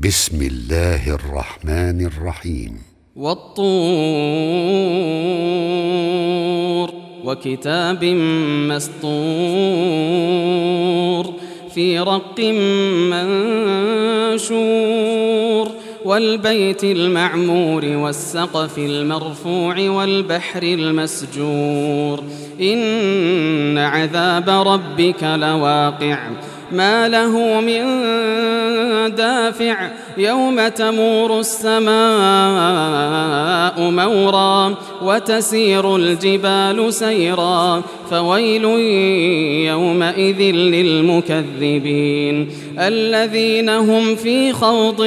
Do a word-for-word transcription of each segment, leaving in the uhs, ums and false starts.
بسم الله الرحمن الرحيم. والطور وكتاب مسطور في رق منشور والبيت المعمور والسقف المرفوع والبحر المسجور إن عذاب ربك لواقع ما له من دافع يوم تمور السماء مورا وتسير الجبال سيرا فويل يومئذ للمكذبين الذين هم في خوض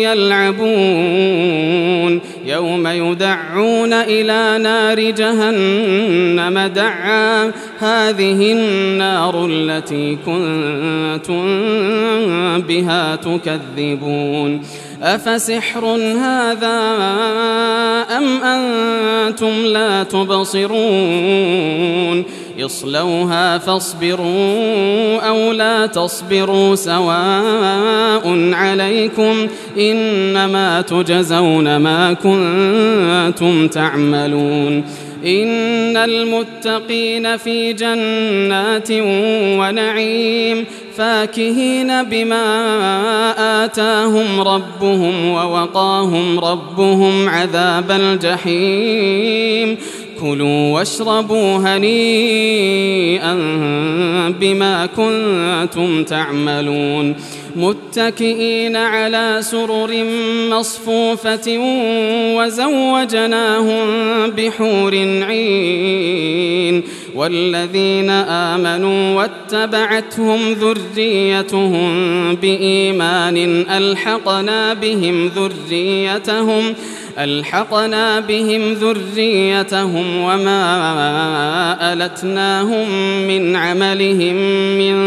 يلعبون يوم يدعون إلى نار جهنم دعا هذه النار التي كنتم بها تكذبون أفسحر هذا أم أنتم لا تبصرون اصلوها فاصبروا أو لا تصبروا سواء عليكم إنما تجزون ما كنتم تعملون إن المتقين في جنات ونعيم فاكهين بما آتاهم ربهم ووقاهم ربهم عذاب الجحيم كلوا واشربوا هنيئا بما كنتم تعملون متكئين على سرر مصفوفة وزوجناهم بحور عين والذين آمنوا واتبعتهم ذريتهم بإيمان ألحقنا بهم ذريتهم ألحقنا بهم ذريتهم وما ألتناهم من عملهم من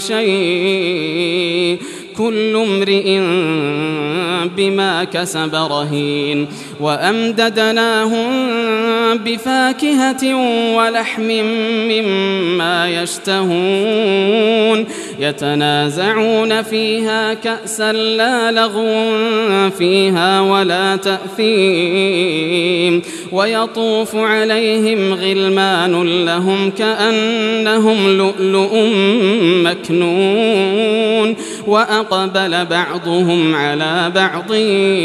شيء كل امرئ بما كسب رهين وأمددناهم بفاكهة ولحم مما يشتهون يتنازعون فيها كأسا لا لغو فيها ولا تأثيم ويطوف عليهم غلمان لهم كأنهم لؤلؤ مكنون وأقبل بعضهم على بعض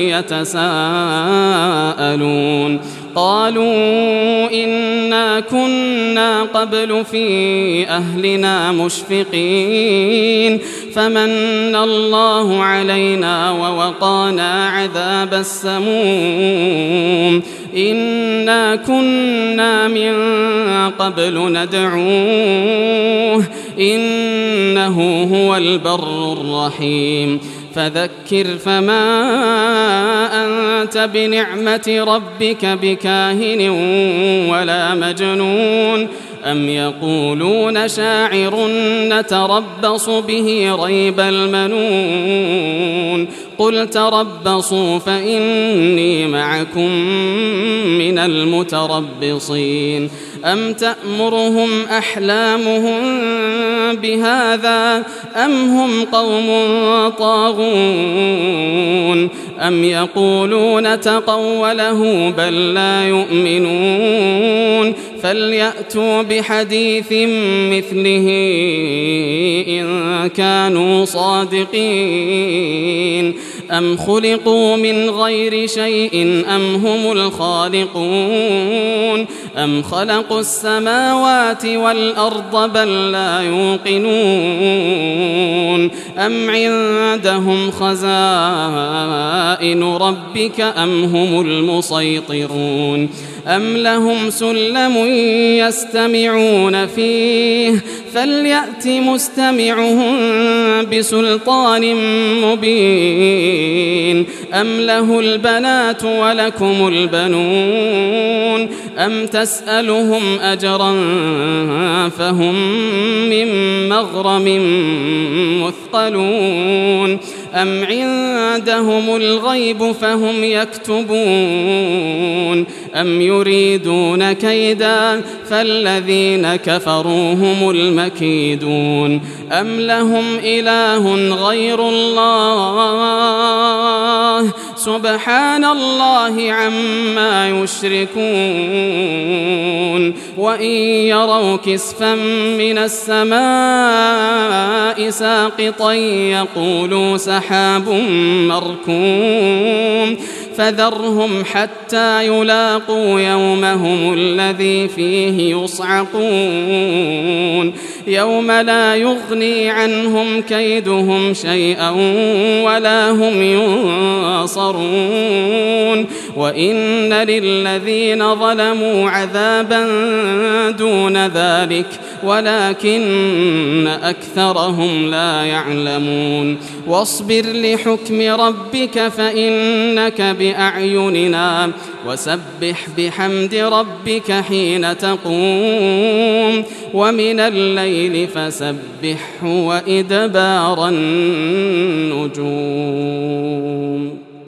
يتساءلون قالوا إنا كنا قبل في أهلنا مشفقين فمن الله علينا ووقانا عذاب السموم إنا كنا من قبل ندعوه إنه هو البر الرحيم فذكر فما أنت بنعمة ربك بكاهن ولا مجنون أم يقولون شاعر نتربص به ريب المنون قل تربصوا فإني معكم من المتربصين أم تأمرهم أحلامهم بهذا أم هم قوم طاغون أم يقولون تقوله بل لا يؤمنون فليأتوا بحديث مثله إن كانوا صادقين أم خلقوا من غير شيء أم هم الخالقون أم خلقوا السماوات والأرض بل لا يوقنون أم عندهم خزائن ربك أم هم المسيطرون أم لهم سلم يستمعون فيه فليأت مستمعهم بسلطان مبين أم له البنات ولكم البنون أم تسألهم أجرا فهم من مغرم مثقلون أم عندهم الغيب فهم يكتبون أم يريدون كيدا فالذين كفروا هم المكيدون أم لهم إله غير الله سبحان الله عما يشركون وإن يروا كسفا من السماء ساقطا يقولوا سحاب مركوم فذرهم حتى يلاقوا يومهم الذي فيه يصعقون يوم لا يغني عنهم كيدهم شيئا ولا هم ينصرون وإن للذين ظلموا عذابا دون ذلك ولكن أكثرهم لا يعلمون واصبر لحكم ربك فإنك بأعيننا وسبح بحمد ربك حين تقوم ومن الليل فسبحه وإدبار النجوم.